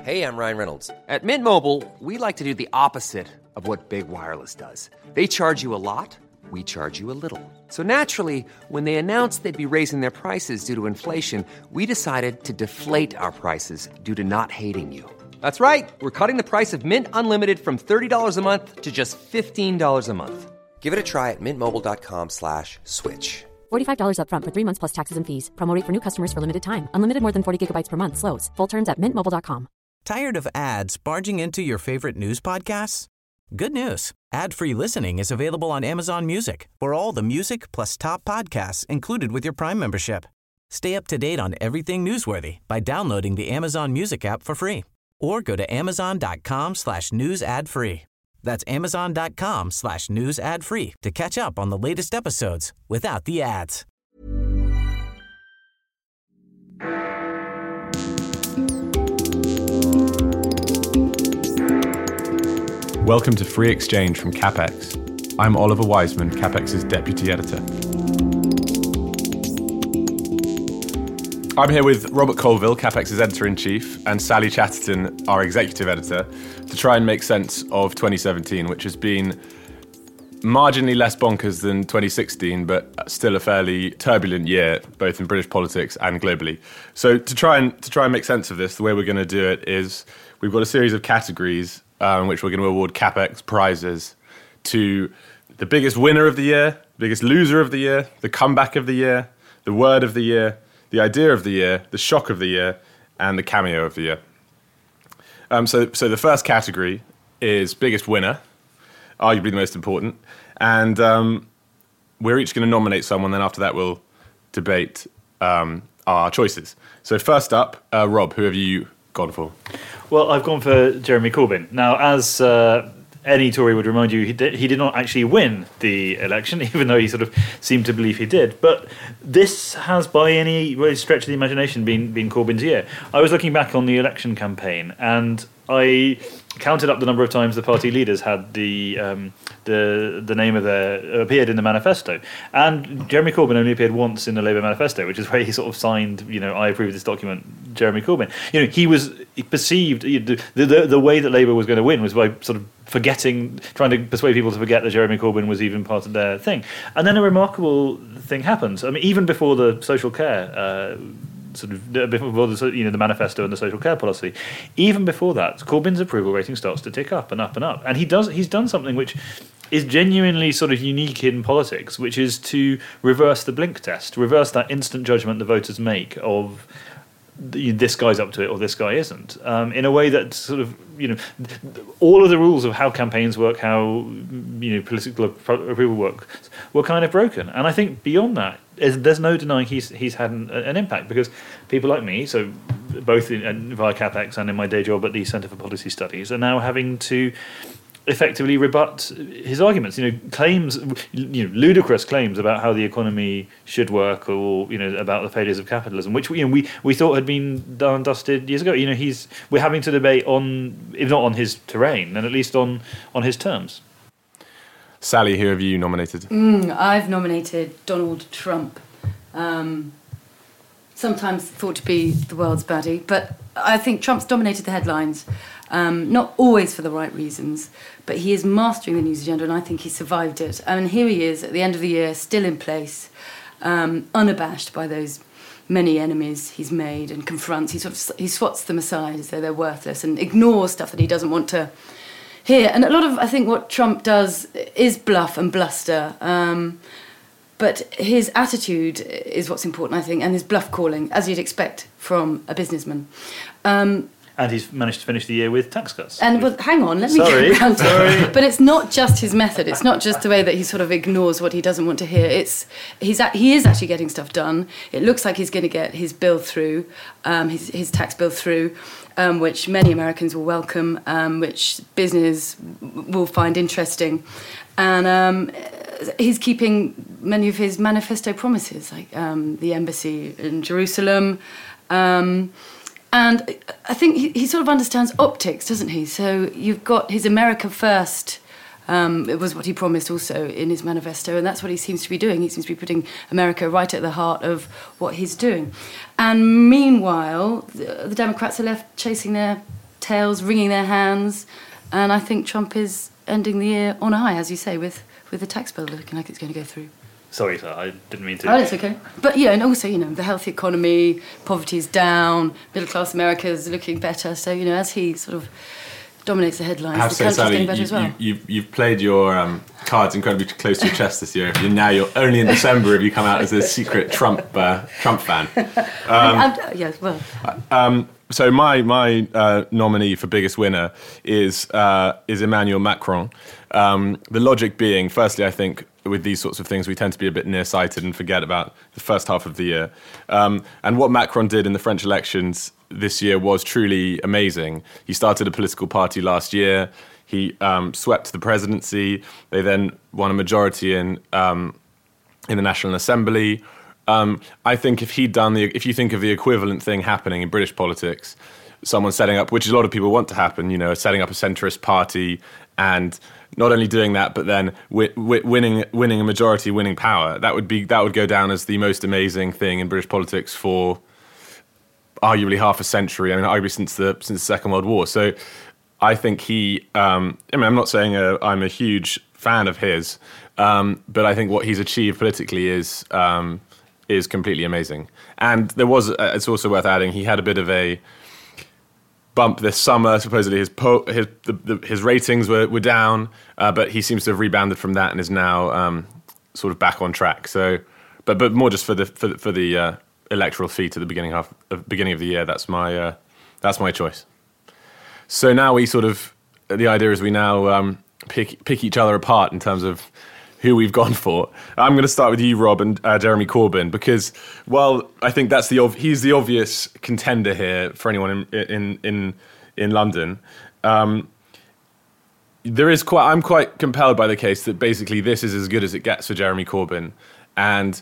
Hey, I'm Ryan Reynolds. At Mint Mobile, we like to do the opposite of what Big Wireless does. They charge you a lot, we charge you a little. So naturally, when they announced they'd be raising their prices due to inflation, we decided to deflate our prices due to not hating you. That's right. We're cutting the price of Mint Unlimited from $30 a month to just $15 a month. Give it a try at mintmobile.com/switch. $45 up front for 3 months plus taxes and fees. Promo rate for new customers for limited time. Unlimited more than 40 gigabytes per month. Slows full terms at mintmobile.com. Tired of ads barging into your favorite news podcasts? Good news. Ad-free listening is available on Amazon Music for all the music plus top podcasts included with your Prime membership. Stay up to date on everything newsworthy by downloading the Amazon Music app for free or go to amazon.com/news ad free. That's amazon.com/news ad free to catch up on the latest episodes without the ads. Welcome to Free Exchange from CapX. I'm Oliver Wiseman, CapX's Deputy Editor. I'm here with Robert Colville, CapX's Editor-in-Chief, and Sally Chatterton, our Executive Editor, to try and make sense of 2017, which has been marginally less bonkers than 2016, but still a fairly turbulent year, both in British politics and globally. So to try and make sense of this, the way we're going to do it is we've got a series of categories in which we're going to award CapX prizes to the biggest winner of the year, biggest loser of the year, the comeback of the year, the word of the year, the idea of the year, the shock of the year, and the cameo of the year. So the first category is biggest winner, arguably the most important, and we're each going to nominate someone, then after that we'll debate our choices. So first up, Rob, who have you gone for? Well, I've gone for Jeremy Corbyn. Now, as any Tory would remind you, he did not actually win the election, even though he sort of seemed to believe he did. But this has, by any stretch of the imagination, been Corbyn's year. I was looking back on the election campaign, and I counted up the number of times the party leaders had the name of their appeared in the manifesto, and Jeremy Corbyn only appeared once in the Labour manifesto, which is where he sort of signed, I approve this document, Jeremy Corbyn. He perceived the way that Labour was going to win was by sort of trying to persuade people to forget that Jeremy Corbyn was even part of their thing. And then a remarkable thing happens. I mean, even before the social care before the manifesto and the social care policy, even before that, Corbyn's approval rating starts to tick up and up and up. And he's done something which is genuinely sort of unique in politics, which is to reverse the blink test, reverse that instant judgment the voters make of this guy's up to it or this guy isn't, in a way that sort of, all of the rules of how campaigns work, how political approval works, were kind of broken. And I think beyond that, there's no denying he's had an impact, because people like me, so both via CapX and in my day job at the Centre for Policy Studies, are now having to effectively rebut his arguments. Claims, ludicrous claims about how the economy should work, or about the failures of capitalism, which we thought had been done and dusted years ago. We're having to debate on, if not on his terrain, then at least on his terms. Sally, who have you nominated? I've nominated Donald Trump. Sometimes thought to be the world's baddie, but I think Trump's dominated the headlines. Not always for the right reasons, but he is mastering the news agenda, and I think he survived it. And here he is at the end of the year, still in place, unabashed by those many enemies he's made, and confronts. He swats them aside as though they're worthless, and ignores stuff that he doesn't want to hear. And a lot of, I think, what Trump does is bluff and bluster. But his attitude is what's important, I think, and his bluff calling, as you'd expect from a businessman. And he's managed to finish the year with tax cuts. And hang on, let me get around to it. But it's not just his method. It's not just the way that he sort of ignores what he doesn't want to hear. He is actually getting stuff done. It looks like he's going to get his bill through, his tax bill through, which many Americans will welcome, which business will find interesting. And he's keeping many of his manifesto promises, like the embassy in Jerusalem. And I think he sort of understands optics, doesn't he? So you've got his America First. It was what he promised also in his manifesto, and that's what he seems to be doing. He seems to be putting America right at the heart of what he's doing. And meanwhile, the Democrats are left chasing their coattails, wringing their hands. And I think Trump is ending the year on a high, as you say, with the tax bill looking like it's going to go through. Sorry, sir, I didn't mean to. Oh, it's okay. But, yeah, and also, the healthy economy, poverty's down, middle-class America's looking better. So, as he sort of dominates the headlines, the country's getting better as well. You've played your cards incredibly close to your chest this year. You're only in December have you come out as a secret Trump fan. Yes, well... So my nominee for biggest winner is Emmanuel Macron. The logic being, firstly, I think with these sorts of things we tend to be a bit nearsighted and forget about the first half of the year. And what Macron did in the French elections this year was truly amazing. He started a political party last year. He swept the presidency. They then won a majority in the National Assembly. I think if you think of the equivalent thing happening in British politics, someone setting up, which a lot of people want to happen, setting up a centrist party and not only doing that, but then winning a majority, winning power, that would go down as the most amazing thing in British politics for arguably half a century. I mean, arguably since the Second World War. So I think I'm not saying I'm a huge fan of his, but I think what he's achieved politically is completely amazing. And it's also worth adding, he had a bit of a bump this summer. Supposedly his ratings were down, but he seems to have rebounded from that and is now sort of back on track. So, but more just for the electoral feat at the beginning of the year. That's my choice. So now the idea is we now pick each other apart in terms of who we've gone for. I'm going to start with you, Rob, and Jeremy Corbyn, because, well, I think he's the obvious contender here for anyone in London. I'm quite compelled by the case that basically this is as good as it gets for Jeremy Corbyn, and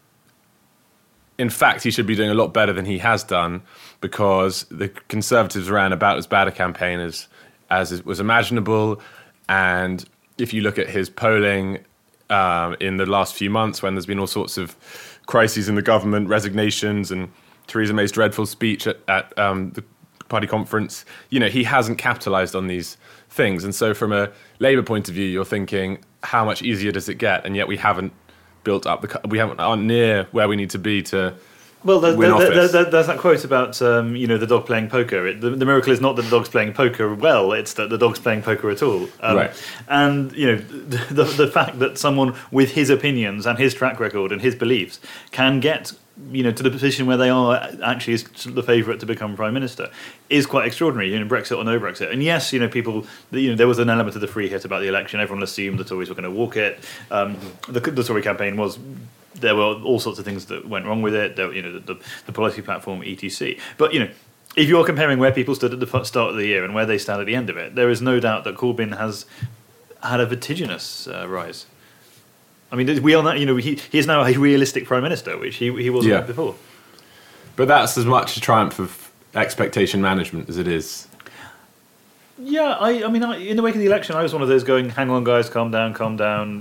in fact he should be doing a lot better than he has done, because the Conservatives ran about as bad a campaign as was imaginable, and if you look at his polling in the last few months, when there's been all sorts of crises in the government, resignations, and Theresa May's dreadful speech at the party conference, he hasn't capitalised on these things. And so from a Labour point of view, you're thinking, how much easier does it get? And yet we haven't built up, aren't near where we need to be to win office. There's that quote about the dog playing poker. The miracle is not that the dog's playing poker well; it's that the dog's playing poker at all. Right. And the fact that someone with his opinions and his track record and his beliefs can get to the position where they are actually the favourite to become prime minister is quite extraordinary. Brexit or no Brexit. And yes, people. There was an element of the free hit about the election. Everyone assumed the Tories were going to walk it. The Tory campaign was. There were all sorts of things that went wrong with it. The policy platform, etc. But if you're comparing where people stood at the start of the year and where they stand at the end of it, there is no doubt that Corbyn has had a vertiginous rise. I mean, we are not. He is now a realistic prime minister, which he wasn't before. But that's as much a triumph of expectation management as it is. Yeah, I mean, in the wake of the election, I was one of those going, "Hang on, guys, calm down."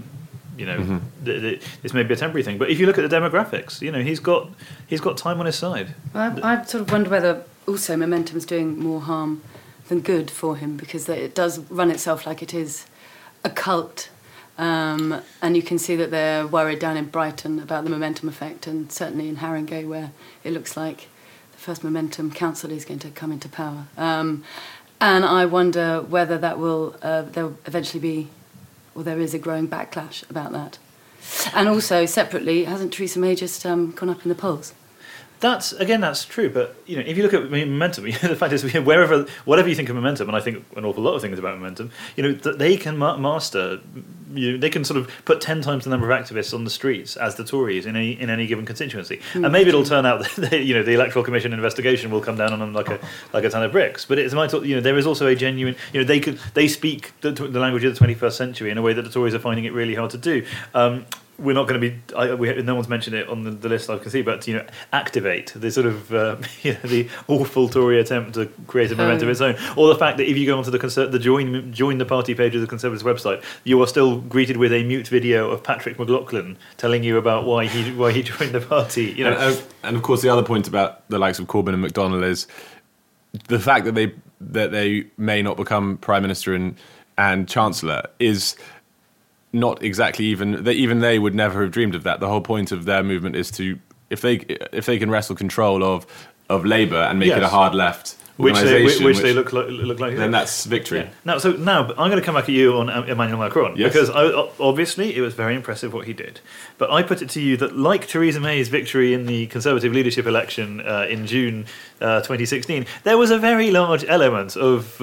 This may be a temporary thing, but if you look at the demographics, he's got time on his side. I sort of wonder whether also momentum's doing more harm than good for him, because it does run itself like it is a cult, and you can see that they're worried down in Brighton about the momentum effect, and certainly in Haringey, where it looks like the first momentum council is going to come into power. And I wonder whether that will there'll eventually be. Well, there is a growing backlash about that. And also, separately, hasn't Theresa May just gone up in the polls? That's true. But if you look at momentum, the fact is, whatever you think of momentum, and I think an awful lot of things about momentum, they can master. They can sort of put 10 times the number of activists on the streets as the Tories in any given constituency, and maybe it'll turn out that the Electoral Commission investigation will come down on them like a ton of bricks. But there is also a genuine. They speak the language of the 21st century in a way that the Tories are finding it really hard to do. We're not going to be. No one's mentioned it on the list I can see, but activate the sort of the awful Tory attempt to create a momentum of its own, or the fact that if you go onto the join the party page of the Conservatives website, you are still greeted with a mute video of Patrick McLaughlin telling you about why he joined the party. And of course, the other point about the likes of Corbyn and McDonnell is the fact that they may not become prime minister and chancellor is not exactly even they would never have dreamed of that. The whole point of their movement is to, if they can wrestle control of Labour and make it a hard left organisation, which they look like, then that's victory. Yeah. Now I'm going to come back at you on Emmanuel Macron, because obviously it was very impressive what he did. But I put it to you that, like Theresa May's victory in the Conservative leadership election in June 2016, there was a very large element of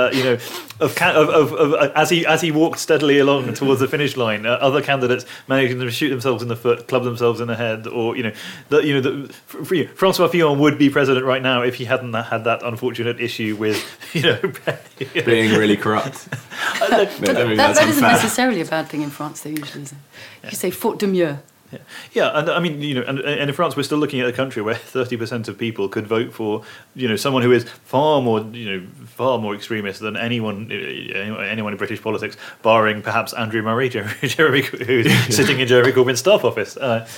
as he walked steadily along towards the finish line, other candidates managing to shoot themselves in the foot, club themselves in the head, or François Fillon would be president right now if he hadn't had that unfortunate issue with being really corrupt. That isn't necessarily a bad thing in France, though. Usually, is it? You say faute de mieux. Yeah, and I mean, and in France, we're still looking at a country where 30% of people could vote for, someone who is far more extremist than anyone in British politics, barring perhaps Andrew Murray, who's sitting in Jeremy Corbyn's staff office.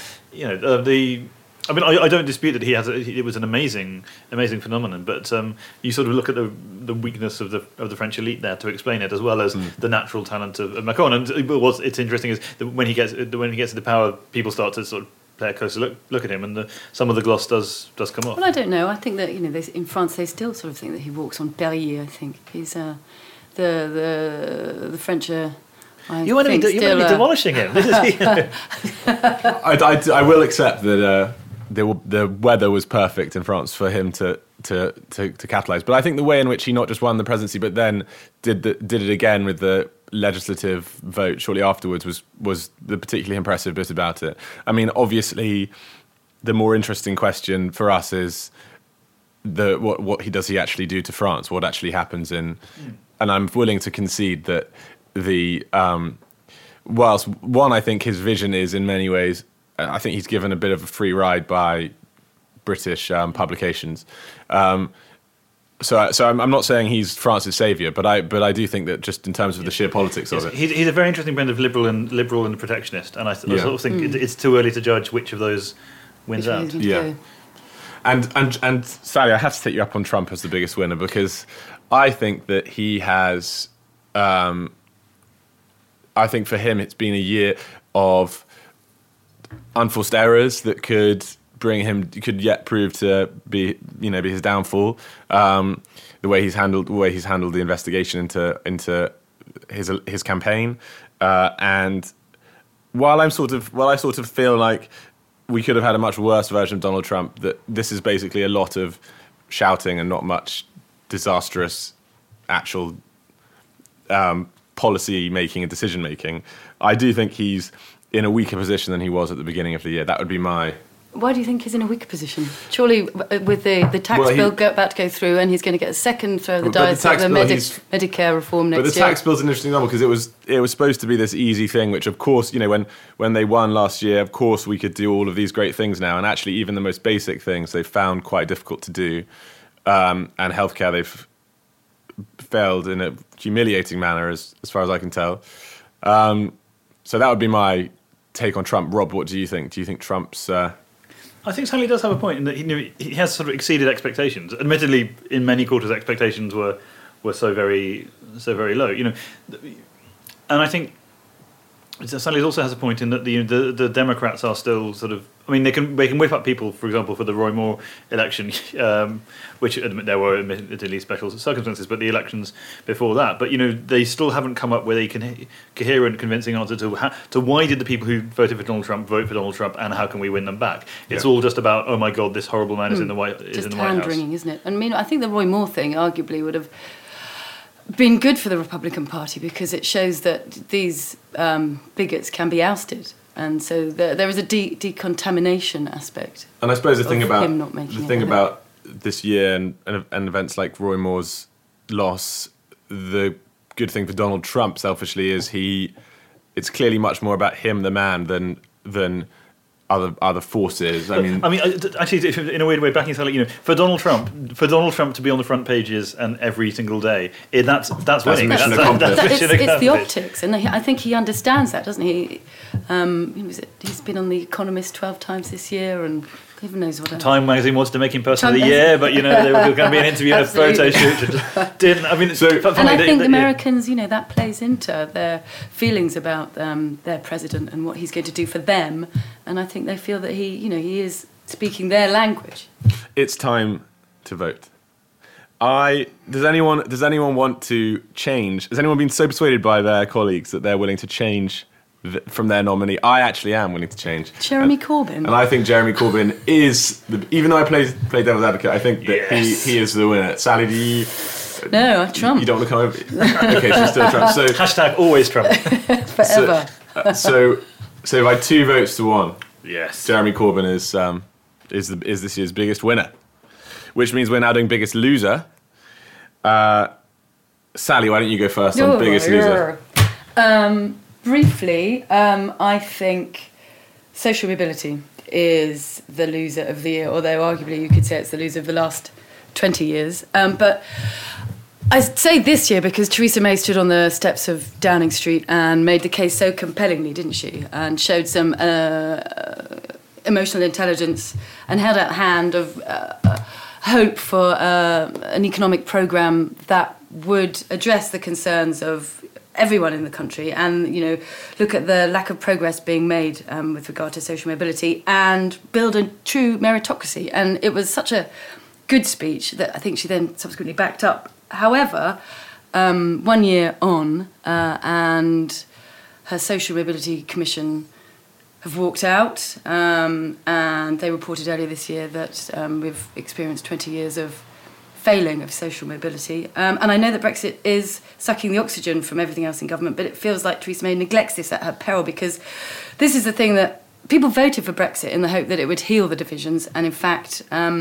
I don't dispute that it was an amazing phenomenon, but you sort of look at the weakness of the French elite there to explain it, as well as the natural talent of Macron. And it's interesting is that when he gets into power, people start to sort of play a closer look at him, and some of the gloss does come off. Well, I don't know. I think that in France they still sort of think that he walks on Perrier. I think he's the French are. You want to be demolishing him. I will accept that. The weather was perfect in France for him to capitalise. But I think the way in which he not just won the presidency, but then did it again with the legislative vote shortly afterwards was the particularly impressive bit about it. I mean, obviously, the more interesting question for us is what does he actually do to France? What actually happens and I'm willing to concede that whilst one, I think his vision is in many ways. I think he's given a bit of a free ride by British publications. So I'm not saying he's France's saviour, but I do think that just in terms of the sheer politics of it, he's a very interesting blend of liberal and protectionist, and I sort of think it's too early to judge which of those wins out. Yeah, and Sally, I have to take you up on Trump as the biggest winner, because I think that he has. I think for him, it's been a year of unforced errors that could yet prove to be his downfall. The way he's handled the investigation into his campaign, and while I sort of feel like we could have had a much worse version of Donald Trump, that this is basically a lot of shouting and not much disastrous actual policy making and decision making. I do think he's in a weaker position than he was at the beginning of the year. That would be my... Why do you think he's in a weaker position? Surely with the tax bill about to go through, and he's going to get a second throw of the dice of the Medicare reform next year. But the tax bill's an interesting one, because it was supposed to be this easy thing, which of course, when they won last year, of course we could do all of these great things now, and actually even the most basic things they found quite difficult to do. And healthcare, they've failed in a humiliating manner, as far as I can tell. So that would be my take on Trump. Rob, what do you think? Do you think Trump's... I think Stanley does have a point in that he has sort of exceeded expectations. Admittedly, in many quarters, expectations were so very low. And I think Stanley also has a point in that the Democrats are still sort of... I mean, they can whip up people, for example, for the Roy Moore election, which there were admittedly special circumstances, but the elections before that. But they still haven't come up with a coherent, convincing answer to why did the people who voted for Donald Trump vote for Donald Trump, and how can we win them back? It's all just about, oh my God, this horrible man is in the White House. Just hand-wringing, isn't it? I mean, I think the Roy Moore thing arguably would have been good for the Republican Party, because it shows that these bigots can be ousted. And so there is a decontamination aspect. And I suppose the thing about about this year and events like Roy Moore's loss, the good thing for Donald Trump, selfishly, is it's clearly much more about him, the man, than other forces. I mean, actually, in a weird way, backing Sally, for Donald Trump to be on the front pages and every single day, that's winning. Mission accomplished. It's the optics, and I think he understands that, doesn't he? He's been on The Economist 12 times this year, and Heaven knows what else. Time magazine wanted to make him Person of Time the Year, but there was going to be an interview and a photo shoot. And didn't. I mean, and I think Americans, that plays into their feelings about their president and what he's going to do for them. And I think they feel that he is speaking their language. It's time to vote. Does anyone want to change? Has anyone been so persuaded by their colleagues that they're willing to change from their nominee? I actually am willing to change. Jeremy Corbyn. And I think Jeremy Corbyn is, even though I play devil's advocate, I think that he is the winner. Sally, do you... No, Trump. You don't want to come over? Okay, she's still Trump. So, hashtag always Trump. Forever. So by 2 votes to 1, yes, Jeremy Corbyn is this year's biggest winner, which means we're now doing biggest loser. Sally, why don't you go first on biggest loser? Briefly, I think social mobility is the loser of the year, although arguably you could say it's the loser of the last 20 years. But I say this year because Theresa May stood on the steps of Downing Street and made the case so compellingly, didn't she? And showed some emotional intelligence and held out a hand of hope for an economic programme that would address the concerns of everyone in the country and, look at the lack of progress being made with regard to social mobility and build a true meritocracy. And it was such a good speech that I think she then subsequently backed up. However, 1 year on and her Social Mobility Commission have walked out and they reported earlier this year that we've experienced 20 years of failing of social mobility. And I know that Brexit is sucking the oxygen from everything else in government, but it feels like Theresa May neglects this at her peril because this is the thing that people voted for Brexit in the hope that it would heal the divisions, and in fact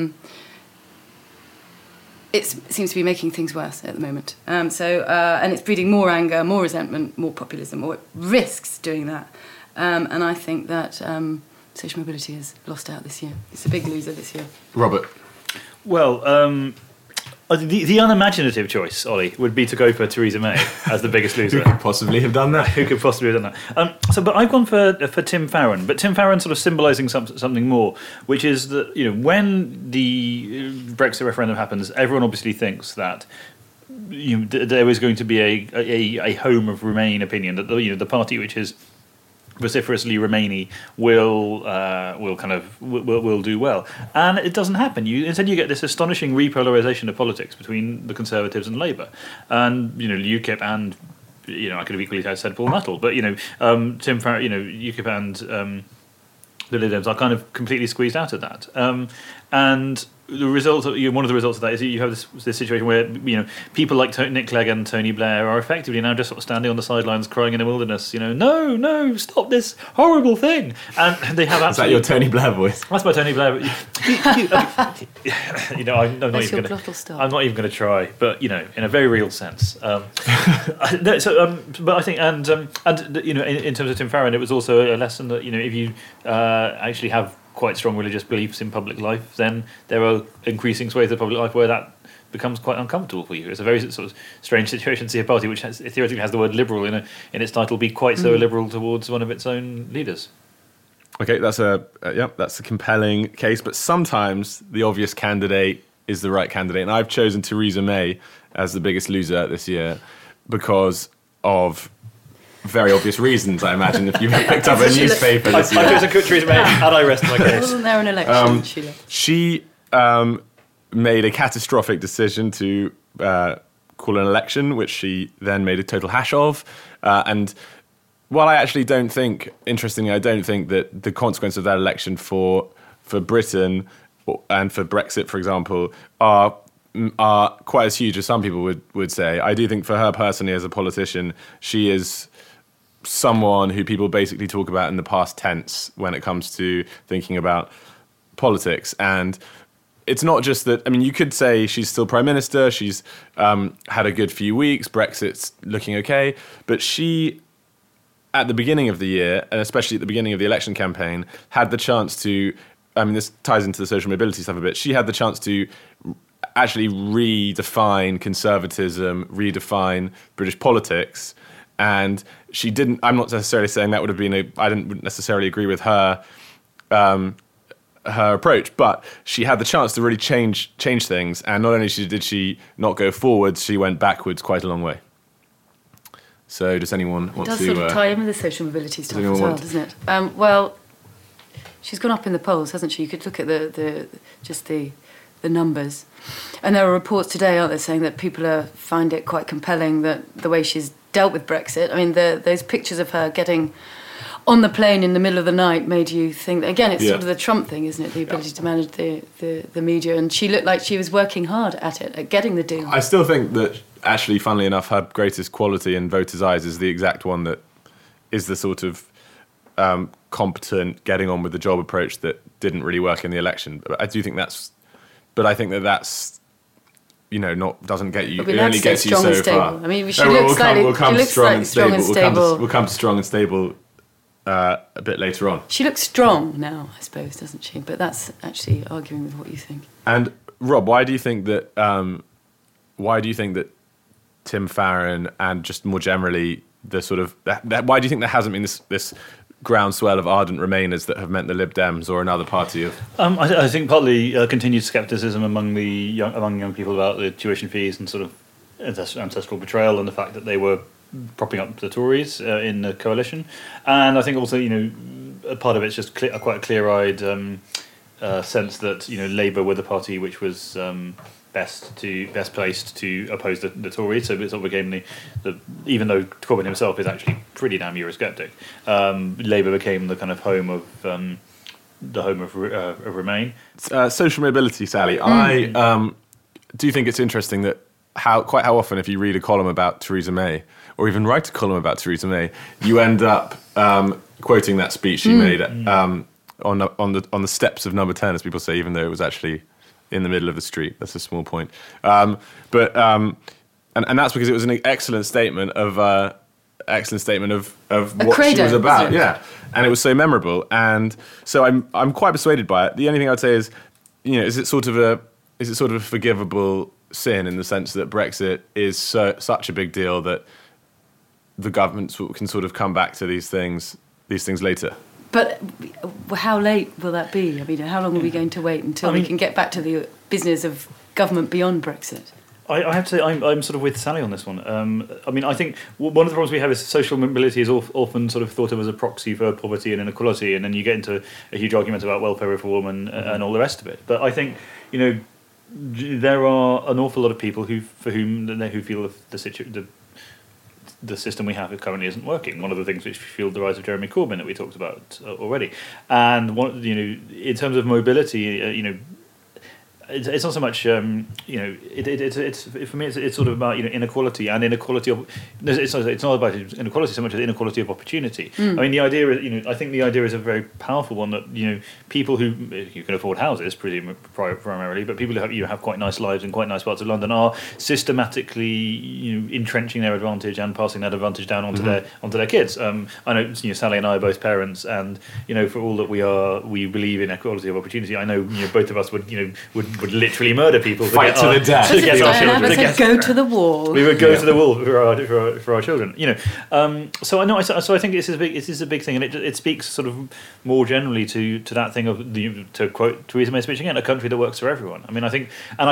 it seems to be making things worse at the moment. And it's breeding more anger, more resentment, more populism, or it risks doing that. And I think that social mobility has lost out this year. It's a big loser this year. Robert? Well, the unimaginative choice, Ollie, would be to go for Theresa May as the biggest loser. Who could possibly have done that? Who could possibly have done that? But I've gone for Tim Farron. But Tim Farron sort of symbolising something more, which is that when the Brexit referendum happens, everyone obviously thinks that there is going to be a home of Remain opinion, that the party which is vociferously Remainy will do well, and it doesn't happen. Instead you get this astonishing repolarisation of politics between the Conservatives and Labour, and UKIP and I could have equally said Paul Nuttall, but Tim Farron, UKIP and the Lib Dems are kind of completely squeezed out of that, and the result of, one of the results of that is you have this situation where people like Nick Clegg and Tony Blair are effectively now just sort of standing on the sidelines crying in the wilderness. No, stop this horrible thing. And they have absolutely. Is that your Tony Blair voice? That's my Tony Blair. I'm not even going to try, but in a very real sense. But I think and in terms of Tim Farron, it was also a lesson that if you actually have quite strong religious beliefs in public life, then there are increasing swathes of public life where that becomes quite uncomfortable for you. It's a very sort of strange situation to see a party which theoretically has the word liberal in its title be quite so illiberal towards one of its own leaders. Okay, that's a compelling case, but sometimes the obvious candidate is the right candidate, and I've chosen Theresa May as the biggest loser this year because of very obvious reasons, I imagine, if you've picked up a newspaper this year. I've chosen Theresa May, and I rest my case. Wasn't there an election? She made a catastrophic decision to call an election, which she then made a total hash of. And while I actually don't think, interestingly, I don't think that the consequence of that election for Britain and for Brexit, for example, are quite as huge as some people would say. I do think for her personally as a politician, she is someone who people basically talk about in the past tense when it comes to thinking about politics. And it's not just that, you could say she's still Prime Minister, she's had a good few weeks, Brexit's looking okay, but she, at the beginning of the year, and especially at the beginning of the election campaign, had the chance to, this ties into the social mobility stuff a bit, she had the chance to actually redefine conservatism, redefine British politics, and she didn't. I'm not necessarily saying that would have been I didn't necessarily agree with her her approach, but she had the chance to really change things, and not only did she not go forwards, she went backwards quite a long way. So does anyone want to... It does sort of tie in with the social mobility stuff as well, doesn't it? Well, she's gone up in the polls, hasn't she? You could look at the numbers. And there are reports today, aren't there, saying that people find it quite compelling that the way she's dealt with Brexit. I mean, those pictures of her getting on the plane in the middle of the night made you think that, again, it's sort of the Trump thing, isn't it? The ability to manage the media. And she looked like she was working hard at it, at getting the deal. I still think that, actually, funnily enough, her greatest quality in voters' eyes is the exact one that is the sort of competent, getting on with the job approach that didn't really work in the election. But I do think that's... But I think that's... doesn't get you. It only gets you so far. I mean, she looks slightly. We'll come to strong and stable. We'll come to strong and stable a bit later on. She looks strong now, I suppose, doesn't she? But that's actually arguing with what you think. And Rob, why do you think that? Tim Farron and just more generally the sort of why do you think there hasn't been this groundswell of ardent Remainers that have meant the Lib Dems or another party of... I think partly continued scepticism among young people about the tuition fees and sort of ancestral betrayal and the fact that they were propping up the Tories in the coalition. And I think also, a part of it's just quite a clear-eyed sense that, Labour were the party which was best placed to oppose the Tories. So it sort of became even though Corbyn himself is actually pretty damn Eurosceptic, Labour became the kind of home of Remain. Social mobility, Sally. I do think it's interesting that how often, if you read a column about Theresa May, or even write a column about Theresa May, you end up quoting that speech she made on the steps of Number 10, as people say, even though it was actually in the middle of the street. That's a small point. And that's because it was an excellent statement of what she was about. Yeah, and it was so memorable, and so I'm quite persuaded by it. The only thing I'd say is, is it sort of a forgivable sin in the sense that Brexit is such a big deal that the government can sort of come back to these things later. But how late will that be? I mean, how long are we going to wait until we can get back to the business of government beyond Brexit? I have to say, I'm sort of with Sally on this one. I mean, I think one of the problems we have is social mobility is often sort of thought of as a proxy for poverty and inequality, and then you get into a huge argument about welfare reform and all the rest of it. But I think, there are an awful lot of people who feel the system we have currently isn't working. One of the things which fueled the rise of Jeremy Corbyn that we talked about already, and in terms of mobility, it's not so much it's for me it's sort of about inequality and inequality of it's not about inequality so much as inequality of opportunity. I mean, the idea is I think the idea is a very powerful one that people who you can afford houses primarily, but people who have quite nice lives in quite nice parts of London are systematically entrenching their advantage and passing that advantage down onto their kids. I know Sally and I are both parents, and for all that we believe in equality of opportunity, I know both of us would literally murder people. Fight to the death. Go to the wall. We would go to the wall for our children. So I know. So I think this is a big thing, and it speaks sort of more generally to that thing of to quote Theresa May's speech again, a country that works for everyone. I mean, I think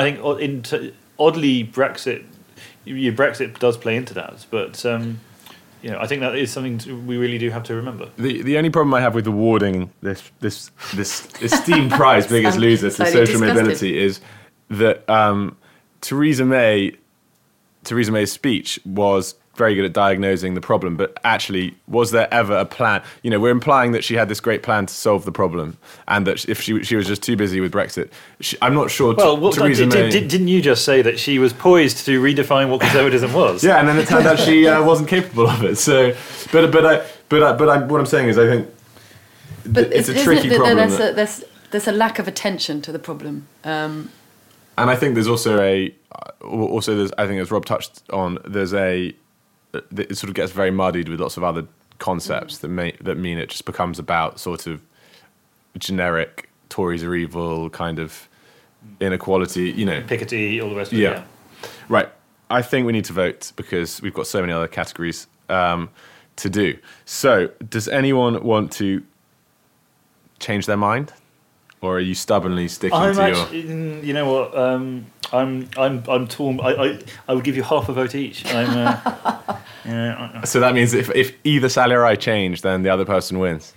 oddly Brexit does play into that, but. I think that is something we really do have to remember. The only problem I have with awarding this esteemed prize, Biggest Loser, to social mobility, is that Theresa May's speech was very good at diagnosing the problem, but actually, was there ever a plan? We're implying that she had this great plan to solve the problem, and that if she was just too busy with Brexit, I'm not sure. Well, Theresa May... didn't you just say that she was poised to redefine what conservatism was? Yeah, and then it turned out she wasn't capable of it. So, but what I'm saying is, I think it's a tricky problem. There's a lack of attention to the problem. And I think there's also I think as Rob touched on, it sort of gets very muddied with lots of other concepts that mean it just becomes about sort of generic Tories are evil kind of inequality, Piketty, all the rest of it. Yeah. Right. I think we need to vote because we've got so many other categories to do. So, does anyone want to change their mind or are you stubbornly sticking I'm to actually, you know what? I'm torn. I would give you half a vote each. So that means if either Sally or I change, then the other person wins.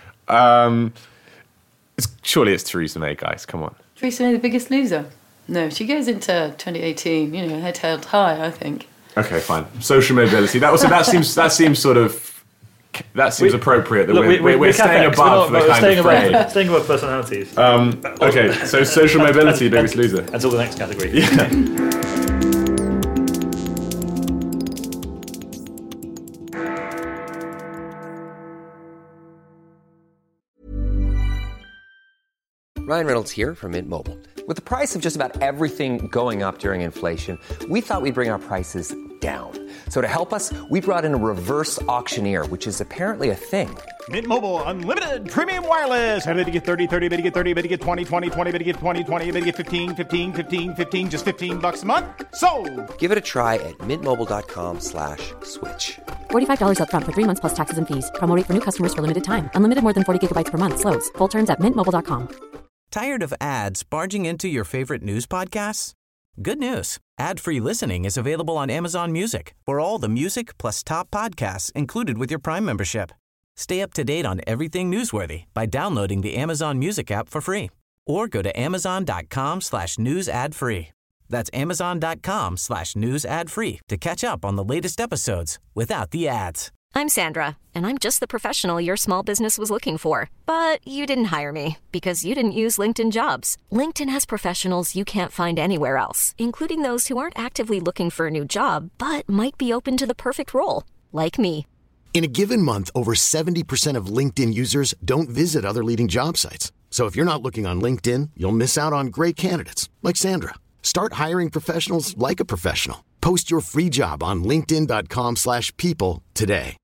Surely it's Theresa May, guys. Come on. Theresa May, the biggest loser? No, she goes into 2018, head held high, I think. Okay, fine. Social mobility. That seems appropriate. That Look, we're staying above the kind of fray. Staying above personalities. Okay, so social mobility, biggest loser. Until the next category. Yeah. Ryan Reynolds here from Mint Mobile. With the price of just about everything going up during inflation, we thought we'd bring our prices down. So to help us, we brought in a reverse auctioneer, which is apparently a thing. Mint Mobile Unlimited Premium Wireless. How to get 30, 30, bit to get 30, bit to get 20, 20, 20, bit to get 20, 20, bit to get 15, 15, 15, 15, just $15 a month? Sold! Give it a try at mintmobile.com/switch. $45 up front for 3 months plus taxes and fees. Promo rate for new customers for limited time. Unlimited more than 40 gigabytes per month. Slows full terms at mintmobile.com. Tired of ads barging into your favorite news podcasts? Good news. Ad-free listening is available on Amazon Music for all the music plus top podcasts included with your Prime membership. Stay up to date on everything newsworthy by downloading the Amazon Music app for free or go to amazon.com/news ad free. That's amazon.com/news ad free to catch up on the latest episodes without the ads. I'm Sandra, and I'm just the professional your small business was looking for. But you didn't hire me because you didn't use LinkedIn Jobs. LinkedIn has professionals you can't find anywhere else, including those who aren't actively looking for a new job, but might be open to the perfect role, like me. In a given month, over 70% of LinkedIn users don't visit other leading job sites. So if you're not looking on LinkedIn, you'll miss out on great candidates like Sandra. Start hiring professionals like a professional. Post your free job on linkedin.com/people today.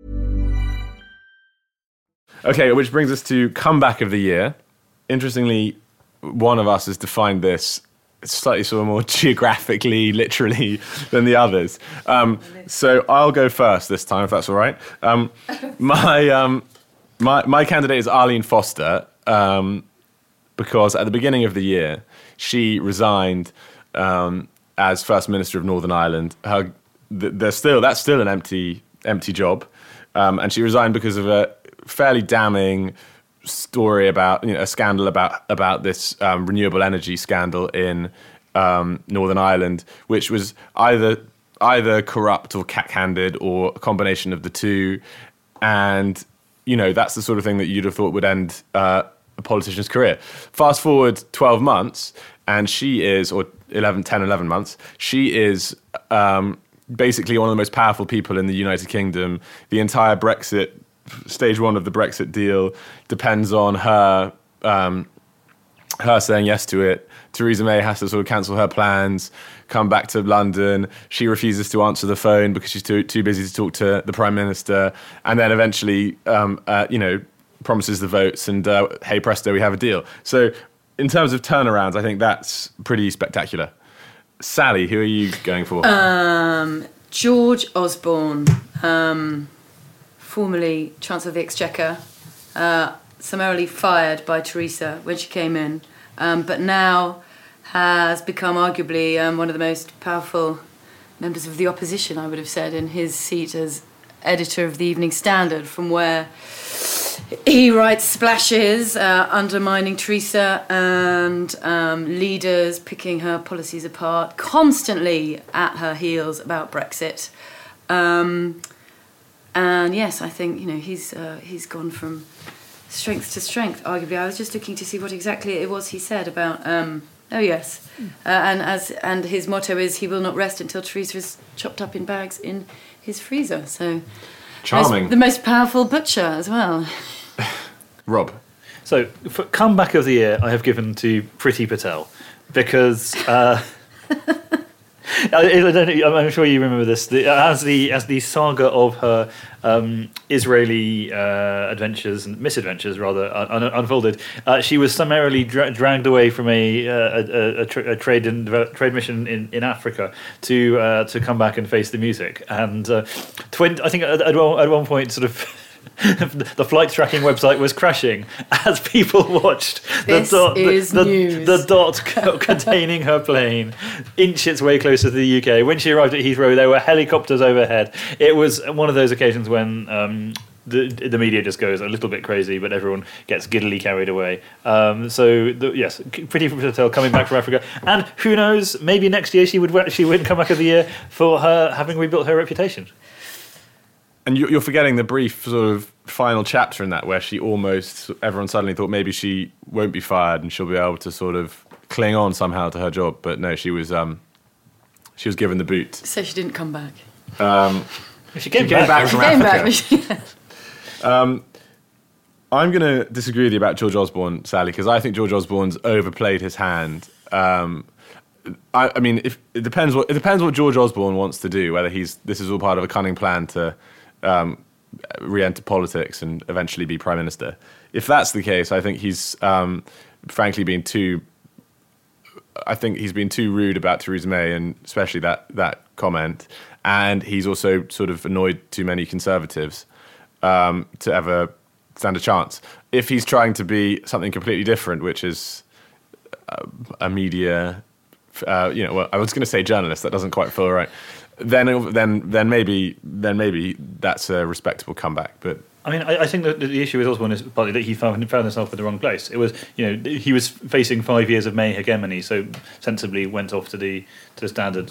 Okay, which brings us to comeback of the year. Interestingly, one of us has defined this slightly sort of more geographically, literally than the others. So I'll go first this time, if that's all right. My candidate is Arlene Foster, because at the beginning of the year, she resigned as First Minister of Northern Ireland. That's still an empty job, and she resigned because of a fairly damning story about a scandal about this renewable energy scandal in Northern Ireland, which was either corrupt or cack-handed or a combination of the two, and that's the sort of thing that you'd have thought would end a politician's career. Fast forward 12 months, and she is, or 11 months, she is basically one of the most powerful people in the United Kingdom. The entire stage one of the Brexit deal depends on her saying yes to it. Theresa May has to sort of cancel her plans, come back to London. She refuses to answer the phone because she's too busy to talk to the Prime Minister, and then eventually, promises the votes, and hey presto, we have a deal. So in terms of turnarounds, I think that's pretty spectacular. Sally, who are you going for? George Osborne, formerly Chancellor of the Exchequer, summarily fired by Theresa when she came in, but now has become arguably one of the most powerful members of the opposition, I would have said, in his seat as editor of the Evening Standard, from where he writes splashes undermining Theresa and leaders picking her policies apart, constantly at her heels about Brexit. And yes, I think he's gone from strength to strength. Arguably, I was just looking to see what exactly it was he said about. And his motto is he will not rest until Theresa is chopped up in bags in his freezer. So charming. The most powerful butcher as well. Rob. So for comeback of the year, I have given to Priti Patel because. I'm sure you remember this. As the saga of her Israeli adventures and misadventures rather unfolded, she was summarily dragged away from a trade mission in Africa to come back and face the music. And I think at one point, sort of The flight tracking website was crashing as people watched the dot containing her plane inch its way closer to the UK. When she arrived at Heathrow, there were helicopters overhead. It was one of those occasions when the media just goes a little bit crazy, but everyone gets giddily carried away. Yes, Priti Patel coming back from Africa, and who knows, maybe next year she would win Comeback of the Year for her having rebuilt her reputation. And you're forgetting the brief sort of final chapter in that, where everyone suddenly thought maybe she won't be fired and she'll be able to sort of cling on somehow to her job. But no, she was given the boot. So she didn't come back. She came back from Africa. I'm going to disagree with you about George Osborne, Sally, because I think George Osborne's overplayed his hand. I mean, it depends what George Osborne wants to do. Whether this is all part of a cunning plan to re-enter politics and eventually be prime minister. If that's the case, I think he's frankly been too rude about Theresa May, and especially that comment. And he's also sort of annoyed too many Conservatives to ever stand a chance. If he's trying to be something completely different, which is a media, I was going to say journalist. That doesn't quite feel right. Then maybe that's a respectable comeback. But I mean, I think that the issue with Osborne is partly that he found himself in the wrong place. It was, he was facing 5 years of May hegemony, so sensibly went off to the Standard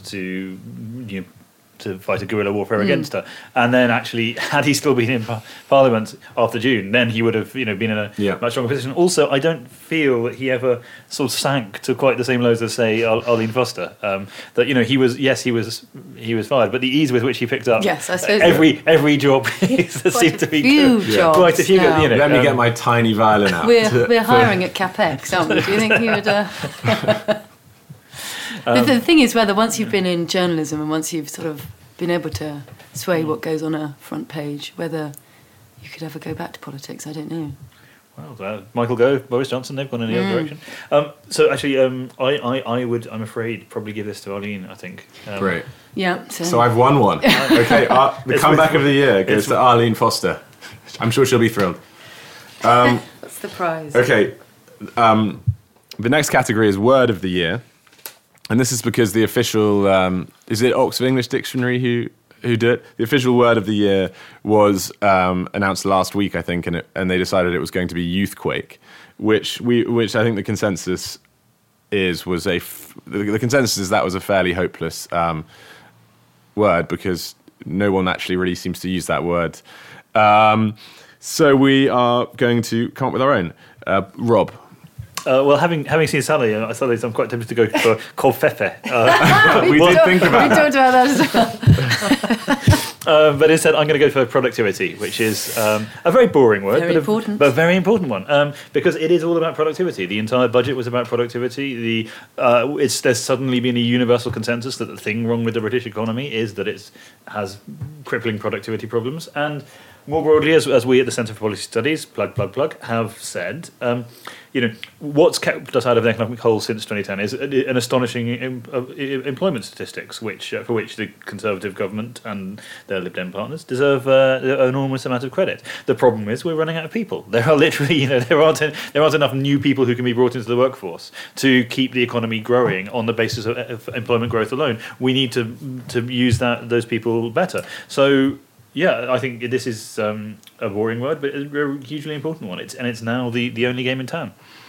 to fight a guerrilla warfare against her. And then actually, had he still been in Parliament after June, then he would have been in a much stronger position. Also, I don't feel that he ever sort of sank to quite the same lows as, say, Arlene Foster. That he was fired, but the ease with which he picked up every job seemed to be quite a few. Let me get my tiny violin out. We're hiring at CapX, aren't we? Do you think he would? The thing is whether once you've been in journalism and once you've sort of been able to sway what goes on a front page, whether you could ever go back to politics, I don't know. Well, Michael Gove, Boris Johnson, they've gone in the other direction. So actually, I would, I'm afraid, probably give this to Arlene, I think. Great. Yeah. So I've won one. Okay, the comeback of the year goes to Arlene Foster. I'm sure she'll be thrilled. That's the prize. Okay. The next category is Word of the Year. And this is because the official, is it Oxford English Dictionary who did it? The official word of the year was announced last week, I think, and they decided it was going to be youthquake, which I think the consensus was a fairly hopeless word, because no one actually really seems to use that word. So we are going to come up with our own. Rob. Well, having seen Sally, I'm quite tempted to go for Colfefe. We talked about that as well. But instead, I'm going to go for productivity, which is a very boring word, but a very important one, because it is all about productivity. The entire budget was about productivity. There's suddenly been a universal consensus that the thing wrong with the British economy is that it has crippling productivity problems. And more broadly, as we at the Centre for Policy Studies, plug, have said, what's kept us out of the economic hole since 2010 is an astonishing employment statistics, for which the Conservative government and their Lib Dem partners deserve an enormous amount of credit. The problem is we're running out of people. There are literally, there aren't enough new people who can be brought into the workforce to keep the economy growing on the basis of employment growth alone. We need to use those people better. So. Yeah, I think this is a boring word, but a hugely important one. It's now the only game in town.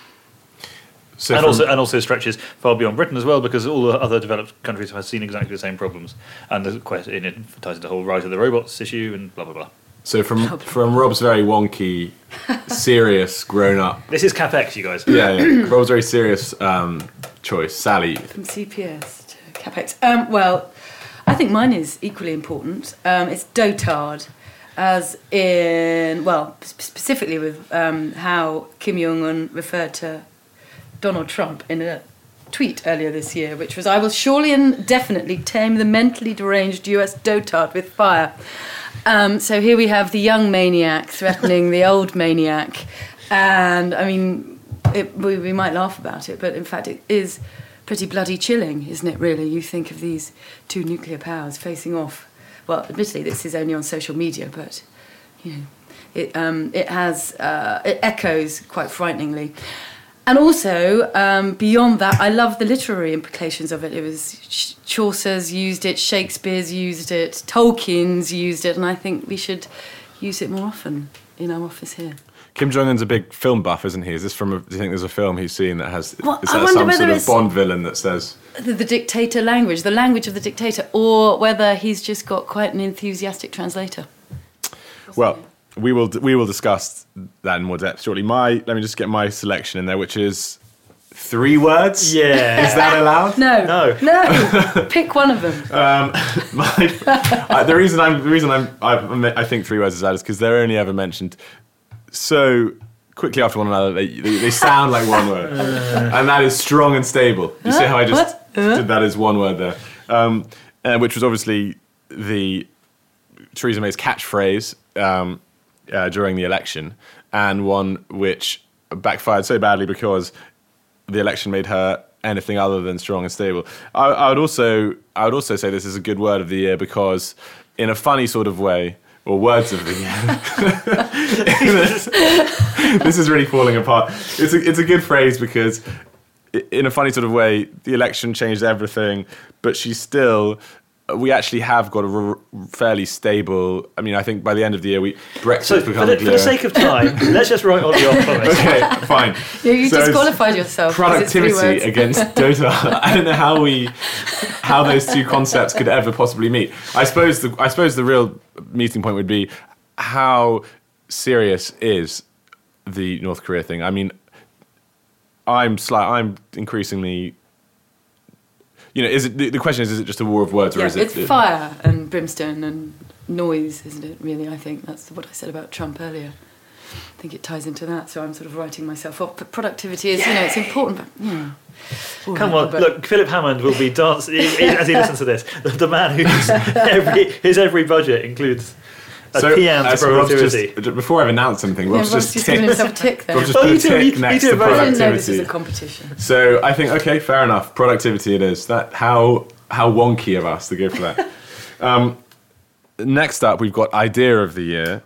So also stretches far beyond Britain as well, because all the other developed countries have seen exactly the same problems, and it ties into the whole rise of the robots issue and blah blah blah. So from Rob's very wonky, serious, grown up. This is CapX, you guys. Yeah. Rob's very serious choice, Sally. From CPS to CapX. Well. I think mine is equally important. It's dotard, as in, specifically with how Kim Jong-un referred to Donald Trump in a tweet earlier this year, which was, "I will surely and definitely tame the mentally deranged US dotard with fire." So here we have the young maniac threatening the old maniac. And, I mean, we might laugh about it, but in fact it is pretty bloody chilling, isn't it, really? You think of these two nuclear powers facing off. Well, admittedly, this is only on social media, but, It echoes quite frighteningly. And also, beyond that, I love the literary implications of it. It was Chaucer's used it, Shakespeare's used it, Tolkien's used it, and I think we should use it more often in our office here. Kim Jong-un's a big film buff, isn't he? Is this do you think there's a film he's seen that has Well, is I that wonder some whether sort of it's- Bond villain that says... The dictator language, the language of the dictator, or whether he's just got quite an enthusiastic translator. Well, we will discuss that in more depth shortly. Let me just get my selection in there, which is 3 words. Yeah. Is that allowed? No. Pick one of them. The reason I think 3 words is allowed is because they're only ever mentioned so quickly after one another. They sound like one word, and that is strong and stable. You see how I just did that as one word there, which was obviously the Theresa May's catchphrase during the election, and one which backfired so badly because the election made her anything other than strong and stable. I would also say this is a good word of the year because, in a funny sort of way, or words of the year. This is really falling apart. It's a good phrase because, in a funny sort of way, the election changed everything, but we actually have got a fairly stable... I mean, I think by the end of the year, Brexit's become clear. For the sake of time, let's just write on the off promise. Okay, fine. You So disqualified yourself. 'cause it's 3 productivity words. against dota. I don't know how those two concepts could ever possibly meet. I suppose the real meeting point would be how serious is the North Korea thing. I mean, I'm increasingly... the question is it just a war of words, or is it... It's fire and brimstone and noise, isn't it, really? I think that's what I said about Trump earlier. I think it ties into that, so I'm sort of writing myself off. But productivity is, it's important, but, Come on, look, Philip Hammond will be dancing, as he listens to this, the man whose every budget includes a PM to productivity. Before I've announced something, Rob's Rob's just giving himself a tick there. Rob's just put a tick next to I didn't know this was productivity. a competition. So I think, okay, fair enough. Productivity it is. How wonky of us to go for that. Next up, we've got Idea of the Year.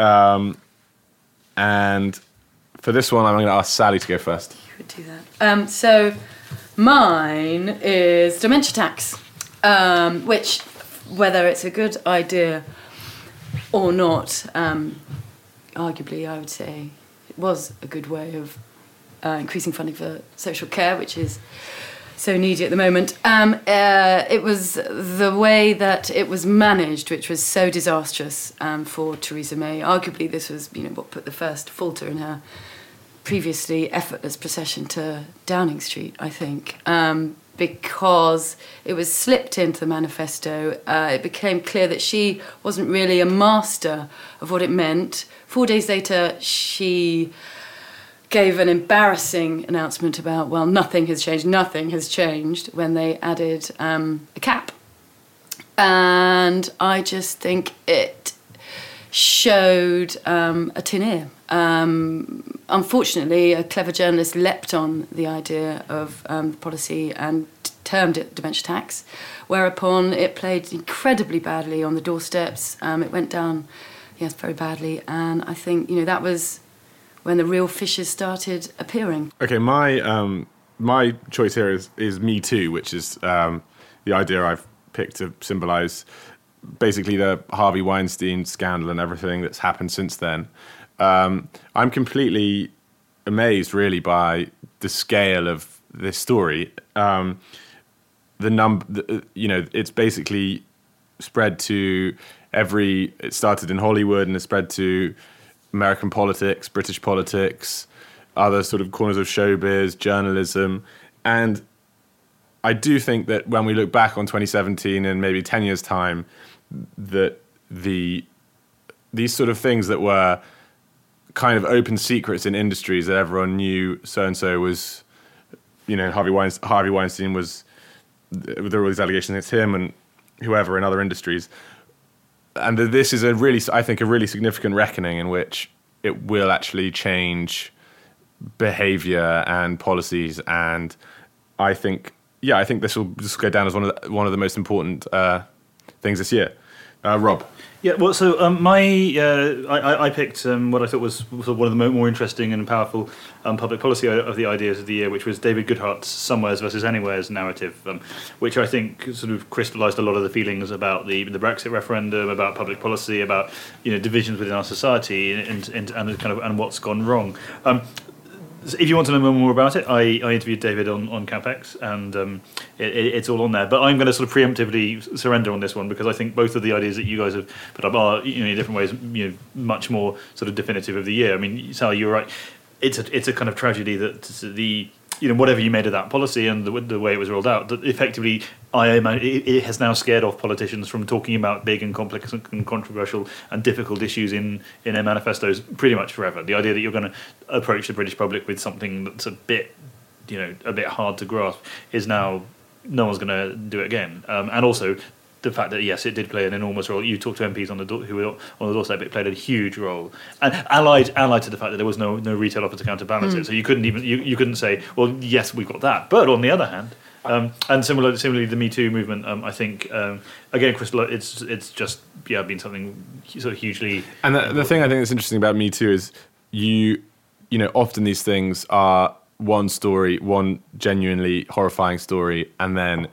And for this one, I'm going to ask Sally to go first. You would do that. So mine is dementia tax, which, whether it's a good idea or not, arguably I would say it was a good way of increasing funding for social care, which is so needy at the moment. It was the way that it was managed, which was so disastrous for Theresa May. Arguably this was what put the first falter in her previously effortless procession to Downing Street, I think. Because it was slipped into the manifesto, it became clear that she wasn't really a master of what it meant. 4 days later, she gave an embarrassing announcement about, nothing has changed, when they added a cap. And I just think it showed a tin ear. Unfortunately, a clever journalist leapt on the idea of policy and termed it dementia tax, whereupon it played incredibly badly on the doorsteps. It went down, very badly, and I think that was when the real fishes started appearing. Okay, my choice here is Me Too, which is the idea I've picked to symbolise basically the Harvey Weinstein scandal and everything that's happened since then. I'm completely amazed, really, by the scale of this story. It's basically spread to it started in Hollywood and it spread to American politics, British politics, other sort of corners of showbiz, journalism. And I do think that when we look back on 2017 and maybe 10 years' time, that these sort of things that were kind of open secrets in industries that everyone knew so-and-so was, Harvey Weinstein was, there were all these allegations against him and whoever in other industries. And this is I think a really significant reckoning in which it will actually change behavior and policies. And I think this will just go down as one of the most important things this year. Rob. Yeah, well, so I picked what I thought was one of the more interesting and powerful public policy of the ideas of the year, which was David Goodhart's Somewheres versus Anywheres narrative, which I think sort of crystallised a lot of the feelings about the Brexit referendum, about public policy, about divisions within our society, and what's gone wrong. If you want to know more about it, I interviewed David on CapX, and it's all on there. But I'm going to sort of preemptively surrender on this one because I think both of the ideas that you guys have put up are, in different ways, much more sort of definitive of the year. I mean, Sally, you're right. It's a kind of tragedy that the whatever you made of that policy and the way it was rolled out, that effectively it has now scared off politicians from talking about big and complex and controversial and difficult issues in their manifestos pretty much forever. The idea that you're going to approach the British public with something that's a bit hard to grasp is now no one's going to do it again. And also the fact that yes, it did play an enormous role. You talked to MPs who were on the doorstep. It played a huge role, and allied to the fact that there was no retail offer to counterbalance it. So you couldn't even you couldn't say, well, yes, we've got that. But on the other hand, and similarly, the Me Too movement, I think again, Crystal, it's just been something sort of hugely. And the thing I think that's interesting about Me Too is often these things are one story, one genuinely horrifying story, and then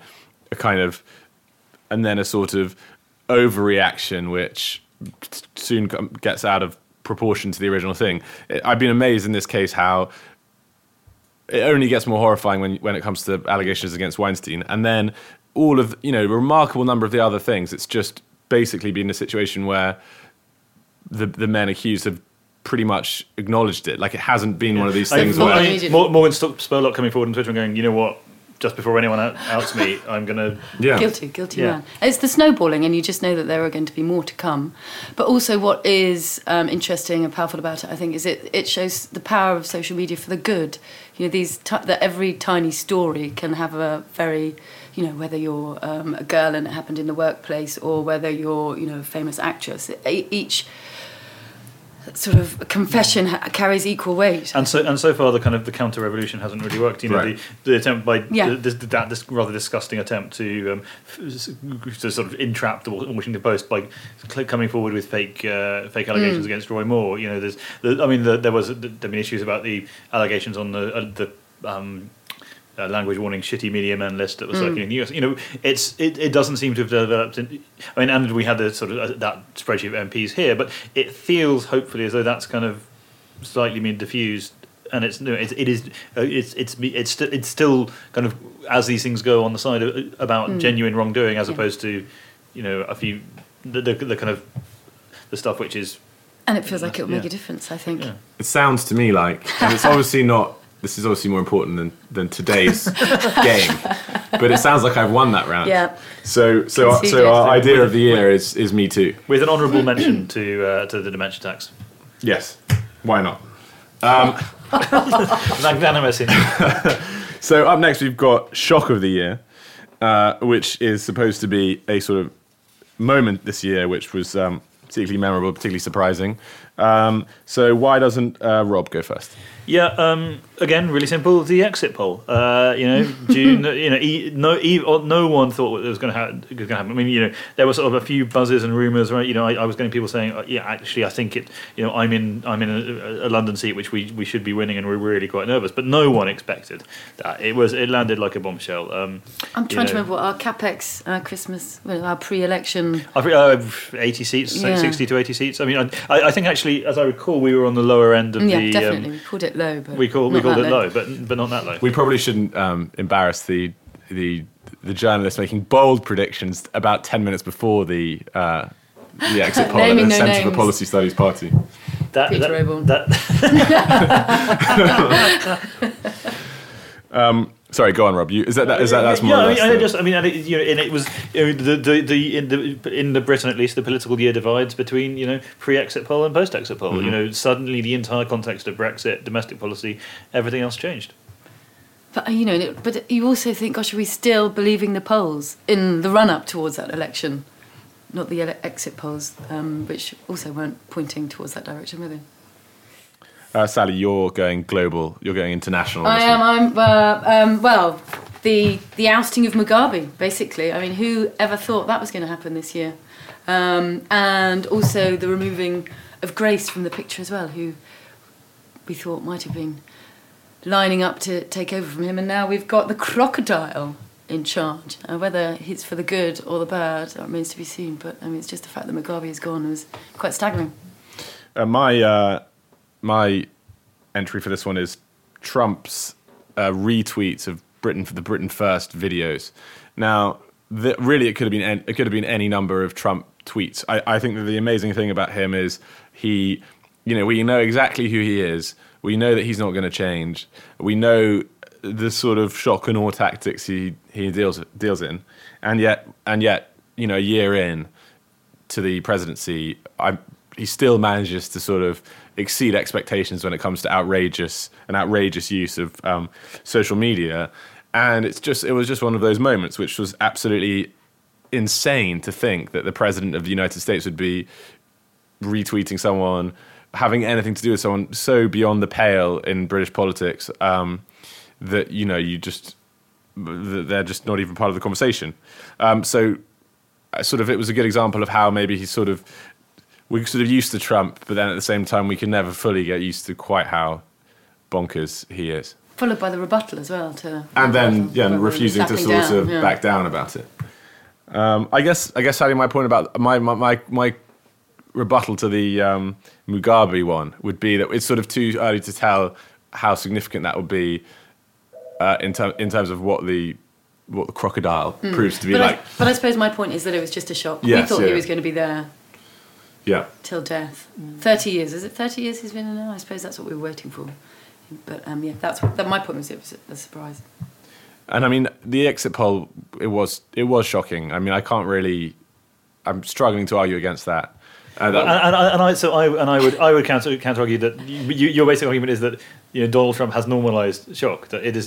a sort of overreaction which soon gets out of proportion to the original thing. I've been amazed in this case how it only gets more horrifying when it comes to allegations against Weinstein, and then all of a remarkable number of the other things. It's just basically been a situation where the men accused have pretty much acknowledged it. Like, it hasn't been one of these things where Morgan Spurlock coming forward on Twitter and going, you know what, just before anyone outs me, I'm going to... Guilty man. It's the snowballing, and you just know that there are going to be more to come. But also what is interesting and powerful about it, I think, is it shows the power of social media for the good. That every tiny story can have a very... whether you're a girl and it happened in the workplace, or whether you're, a famous actress. Each sort of confession carries equal weight. And so far, the counter revolution hasn't really worked. Right. The attempt by this rather disgusting attempt to sort of entrap the Washington Post by coming forward with fake allegations against Roy Moore. There was issues about the allegations on the language warning shitty media men list that was circulating in the US. It doesn't seem to have developed. And we had the sort of that spreadsheet of MPs here, but it feels hopefully as though that's kind of slightly been diffused, and it's still kind of, as these things go, on the side about genuine wrongdoing as opposed to a few the kind of the stuff which is. And it feels like it will make a difference, I think. Yeah. It sounds to me like, and it's obviously not. This is obviously more important than today's game, but it sounds like I've won that round. Yeah. So our idea of the year is Me Too, with an honourable mention to the dementia tax. Yes, why not? Magnanimous. So up next we've got Shock of the Year, which is supposed to be a sort of moment this year which was particularly memorable, particularly surprising. So why doesn't Rob go first? Yeah, again, really simple. The exit poll. June. No one thought it was going to happen. I mean, there were sort of a few buzzes and rumours, right? I was getting people saying, actually, I think it. I'm in a London seat which we should be winning, and we're really quite nervous. But no one expected that. It landed like a bombshell. I'm trying to remember what our CapX Christmas, our pre-election. 80 seats, 60 to 80 seats. I mean, I think actually, as I recall, we were on the lower end of the. Yeah, definitely. We called it low, but we called it low, but not that low. We probably shouldn't embarrass the journalists making bold predictions about 10 minutes before the exit poll at the Centre for Policy Studies party. Peter Oborne. Sorry, go on, Rob. That's more? Yeah, it was in the Britain at least, the political year divides between pre-exit poll and post-exit poll. Mm-hmm. Suddenly the entire context of Brexit, domestic policy, everything else changed. But but you also think, gosh, are we still believing the polls in the run-up towards that election, not the exit polls, which also weren't pointing towards that direction, were they? Sally, you're going global. You're going international. I am. the ousting of Mugabe, basically. I mean, who ever thought that was going to happen this year? And also the removing of Grace from the picture as well, who we thought might have been lining up to take over from him. And now we've got the crocodile in charge. Whether it's for the good or the bad, that remains to be seen. But I mean, it's just the fact that Mugabe is gone was quite staggering. My entry for this one is Trump's retweets of the Britain First videos. Now, really, it could have been any number of Trump tweets. I think that the amazing thing about him is we know exactly who he is. We know that he's not going to change. We know the sort of shock and awe tactics he deals in, and yet, a year in to the presidency, he still manages to sort of exceed expectations when it comes to outrageous use of social media. And it was just one of those moments which was absolutely insane to think that the president of the United States would be retweeting someone, having anything to do with someone so beyond the pale in British politics that they're just not even part of the conversation. So it was a good example of how maybe we're sort of used to Trump, but then at the same time we can never fully get used to quite how bonkers he is. Followed by the rebuttal as well. And then refusing to sort of back down about it. I guess Sally, my point about my rebuttal to the Mugabe one would be that it's sort of too early to tell how significant that would be in terms of what the crocodile proves to be like. But I suppose my point is that it was just a shock. Yes, we thought he was going to be there. Yeah. Till death. 30 years. Is it 30 years he's been in there? I suppose that's what we were waiting for. But my point was it was a surprise. And I mean, the exit poll, it was shocking. I mean, I'm struggling to argue against that. I would counter argue that your basic argument is that Donald Trump has normalised shock. That it is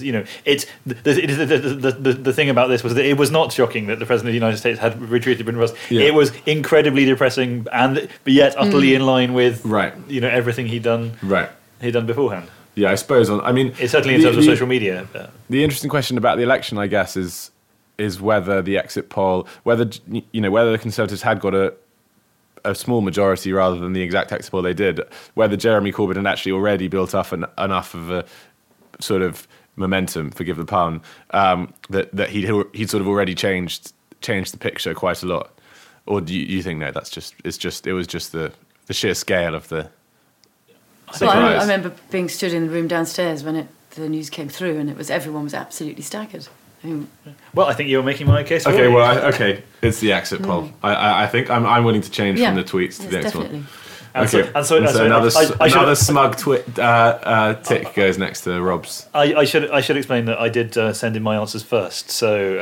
the thing about this was that it was not shocking that the president of the United States had retreated Britain First. Yeah. It was incredibly depressing but yet utterly in line with everything he'd done beforehand. Yeah, I suppose. It's certainly in terms of social media. The interesting question about the election, I guess, is whether the exit poll, whether the Conservatives had got a small majority rather than the exact exit poll they did, whether Jeremy Corbyn had actually already built up enough of a sort of momentum, forgive the pun, that he'd sort of already changed the picture quite a lot, or do you think no? It was just the sheer scale of the. Well, I remember being stood in the room downstairs when the news came through, and everyone was absolutely staggered. Well, I think you're making my case. Okay, it's the exit poll. I think I'm willing to change from the tweets to the exit poll. Another smug tick goes next to Rob's. I should explain that I did send in my answers first. So,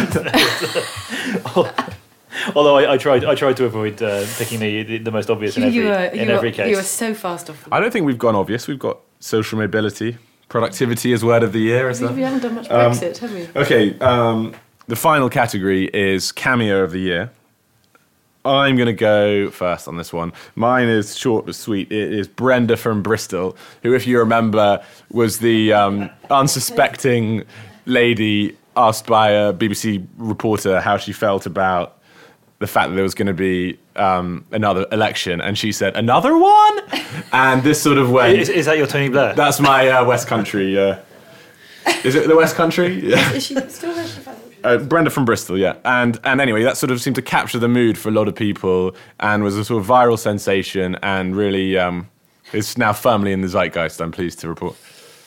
although I tried to avoid picking the most obvious in every case. You were so fast off. I don't think we've gone obvious. We've got social mobility. Productivity is word of the year, is that? We haven't done much Brexit, have we? Okay, the final category is cameo of the year. I'm going to go first on this one. Mine is short but sweet. It is Brenda from Bristol, who, if you remember, was the unsuspecting lady asked by a BBC reporter how she felt about the fact that there was going to be another election, and she said, "Another one?" And this sort of went... Is that your Tony Blair? That's my West Country. Is it the West Country? Yeah. Is she still there? Brenda from Bristol, yeah. And anyway, that sort of seemed to capture the mood for a lot of people and was a sort of viral sensation and really is now firmly in the zeitgeist, I'm pleased to report.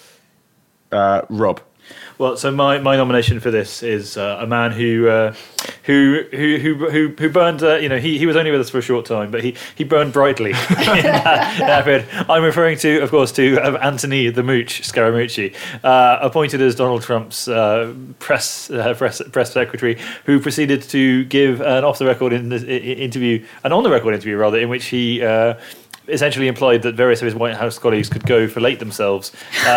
Rob. Well, so my nomination for this is a man who burned. He was only with us for a short time, but he burned brightly in that period. I'm referring to, of course, to Anthony the Mooch Scaramucci, appointed as Donald Trump's press secretary, who proceeded to give an on the record interview, in which he essentially implied that various of his White House colleagues could go fillet themselves.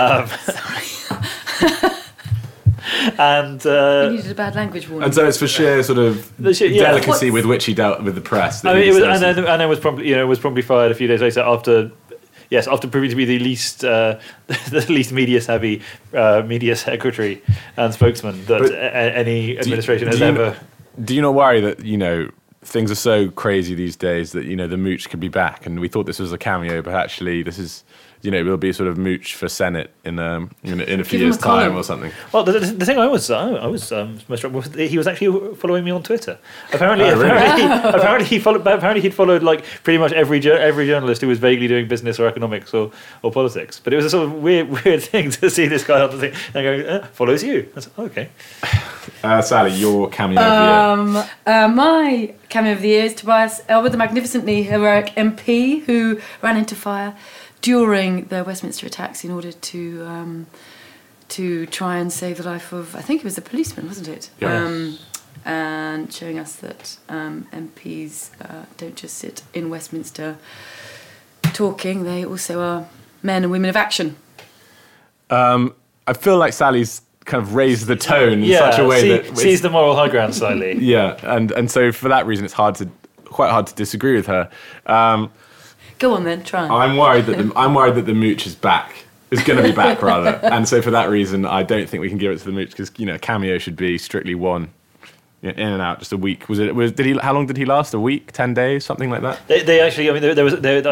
And he needed a bad language warning. And so it's for sheer sort of delicacy with which he dealt with the press. It was probably fired a few days later after yes, after proving to be the least media savvy media secretary and spokesman that any administration has ever. Do you not worry that things are so crazy these days that the mooch could be back, and we thought this was a cameo, but actually this is it'll be a sort of mooch for Senate in a few years' time or something. Well, the thing I was most struck was that he was actually following me on Twitter. Apparently, apparently he'd followed like pretty much every journalist who was vaguely doing business or economics or politics. But it was a sort of weird thing to see this guy on the thing and going, follows you. I was like, okay. Sally, your cameo of the year. My cameo of the year is Tobias Ellwood, the magnificently heroic MP who ran into fire during the Westminster attacks in order to try and save the life of, I think it was a policeman, wasn't it? Yes. And showing us that MPs don't just sit in Westminster talking, they also are men and women of action. I feel like Sally's kind of raised the tone in such a way that sees the moral high ground slightly. Yeah, and so for that reason, it's quite hard to disagree with her. Go on then, try. I'm worried that the mooch is back. Is going to be back rather, and so for that reason, I don't think we can give it to the mooch because a cameo should be strictly one, in and out, just a week. How long did he last? A week, 10 days, something like that. They actually, I mean, it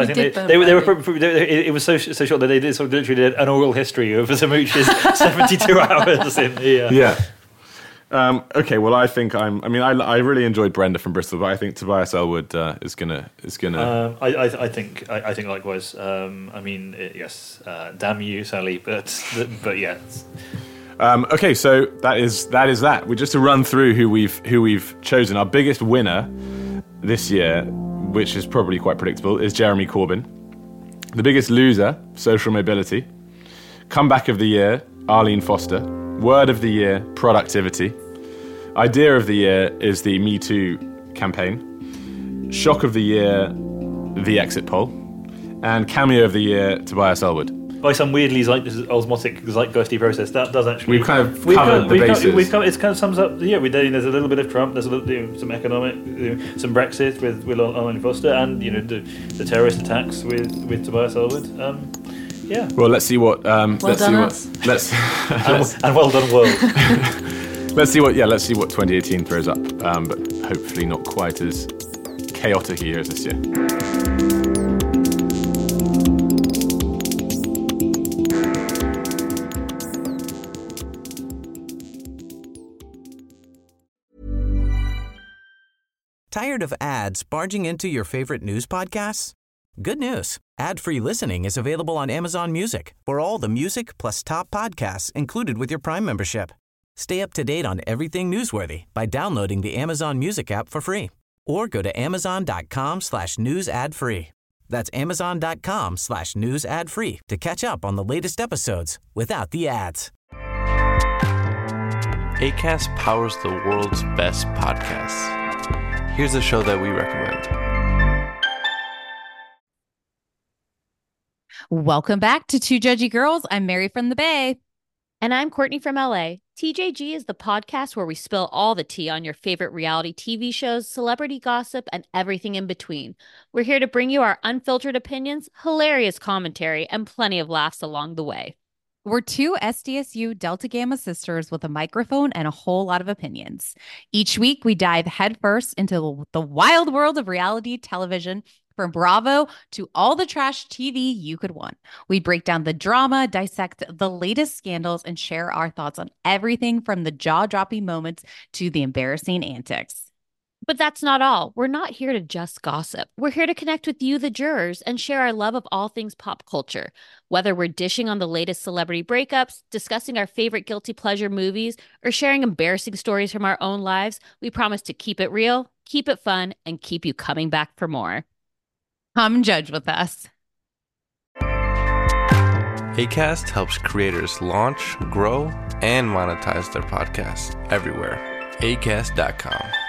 was so short that they did sort of literally did an oral history of the mooch's 72 hours in the. Yeah. Okay, well, I think I really enjoyed Brenda from Bristol, but I think Tobias Ellwood is gonna. I think likewise. Yes. Damn you, Sally, but yeah. Okay, so that is that. We just to run through who we've chosen. Our biggest winner this year, which is probably quite predictable, is Jeremy Corbyn. The biggest loser, social mobility. Comeback of the year, Arlene Foster. Word of the year, productivity. Idea of the year is the Me Too campaign. Shock of the year, the exit poll. And cameo of the year, Tobias Ellwood. By some weirdly osmotic, zeitgeisty process, that does actually... We've kind of covered the bases. It kind of sums up... Yeah, there's a little bit of Trump, there's a little, some economic, some Brexit with Arlene Foster, and the terrorist attacks with Tobias Ellwood. Yeah. Well, let's see what. And well done world. Let's see what 2018 throws up, but hopefully not quite as chaotic a year as this year. Tired of ads barging into your favorite news podcasts? Good news. Ad-free listening is available on Amazon Music for all the music plus top podcasts included with your Prime membership. Stay up to date on everything newsworthy by downloading the Amazon Music app for free or go to amazon.com/news ad free. That's amazon.com/news ad free to catch up on the latest episodes without the ads. Acast powers the world's best podcasts. Here's a show that we recommend. Welcome back to Two Judgy Girls. I'm Mary from the Bay. And I'm Courtney from LA. TJG is the podcast where we spill all the tea on your favorite reality TV shows, celebrity gossip, and everything in between. We're here to bring you our unfiltered opinions, hilarious commentary, and plenty of laughs along the way. We're two SDSU Delta Gamma sisters with a microphone and a whole lot of opinions. Each week, we dive headfirst into the wild world of reality television, from Bravo to all the trash TV you could want. We break down the drama, dissect the latest scandals, and share our thoughts on everything from the jaw-dropping moments to the embarrassing antics. But that's not all. We're not here to just gossip. We're here to connect with you, the jurors, and share our love of all things pop culture. Whether we're dishing on the latest celebrity breakups, discussing our favorite guilty pleasure movies, or sharing embarrassing stories from our own lives, we promise to keep it real, keep it fun, and keep you coming back for more. Come judge with us. Acast helps creators launch, grow, and monetize their podcasts everywhere. Acast.com.